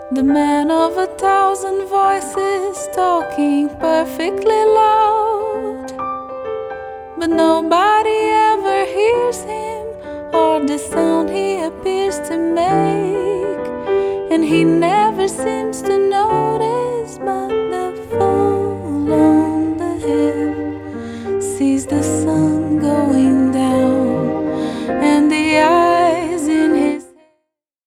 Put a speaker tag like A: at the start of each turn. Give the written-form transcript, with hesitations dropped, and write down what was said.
A: The man of 1,000 voices talking perfectly loud, but nobody ever hears him or the sound he appears to make. And he never seems to notice, but the fall on the hill sees the sun